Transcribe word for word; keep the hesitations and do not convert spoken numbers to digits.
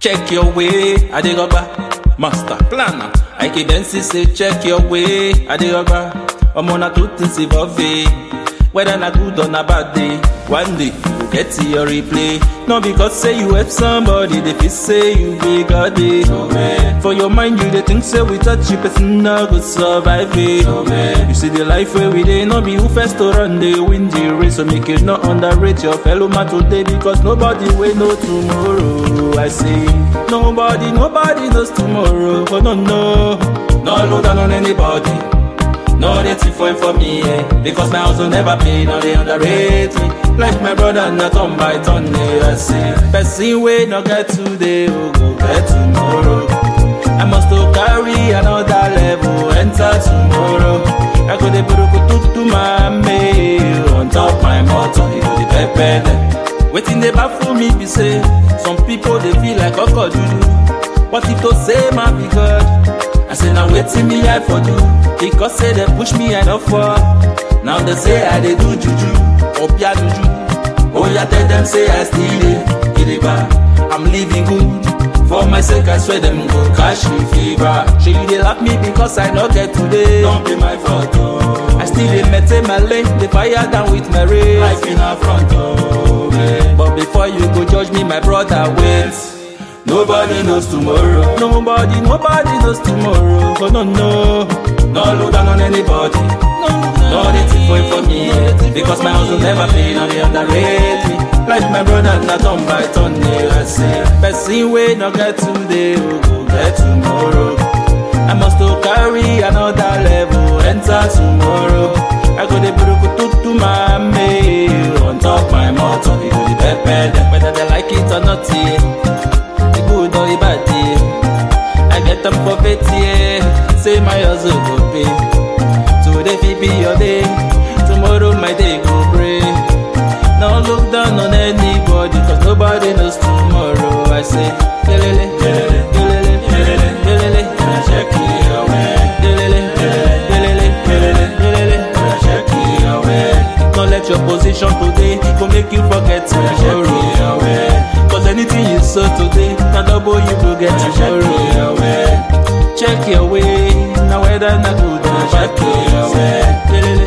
Check your way, I dey rubber. Master planner, I keep Bensi say check your way, I dey rubber. I'm on a two things evolving. Whether na good or na bad day, one day you go get to your replay. Not because say you help somebody, they feel say you be God day. Oh, for your mind you they think say without you person no go survive it. Oh, you see the life where we dey, no be who first to run they win the race. So make you not underrate your fellow man today, because nobody will know tomorrow. I say nobody, nobody knows tomorrow. Oh no no, no load down on anybody. No they for for me, eh? Because my house will never pay, no they underrate me. Like my brother, not turn by turn, eh? I say, person way not get today, oh go get tomorrow. I must to carry another level, enter tomorrow. I go de put to my mail on top my motor, you know the pepper. Waiting they baffle me, be say, some people they feel like a god juju. What if to say my be God? I say now waiting me I for do, because say they push me I don't fall. Now they say I they do juju, opia juju. Oh yeah, tell them say I still dey, get it back. I'm living good, for my sake I swear them go cash me fever. She they laugh me because I not get today. Don't be my fault, oh. I still they maintain my lane, they fire down with my race. Life in a front, oh man. But before you go judge me, my brother wait. Nobody knows tomorrow. Nobody, nobody knows tomorrow. Oh no, no. No load down on anybody. No, no, they take for it for me. Because my house will never pay, now they underrate me. Like my brother, not on by turn, I say. Person way not get today, oh go get tomorrow. I must to carry another level, enter tomorrow. I go de buruku to my mail on top my motor, you do the pepper. Whether they like it or not, yeah. Good or bad day, I get them for pity. Say my hustle go pay. Today fi be your day, tomorrow my day go break. Now look down on anybody, cause nobody knows tomorrow. I say, lelele, lelele, lelele, lelele, lelele, check it away. Lelele, lelele, lelele, lelele, check it away. Don't let your position today go make you forget tomorrow. Cause anything you saw today, now double you go get tomorrow. Check your way, now whether not good or bad. Check your way.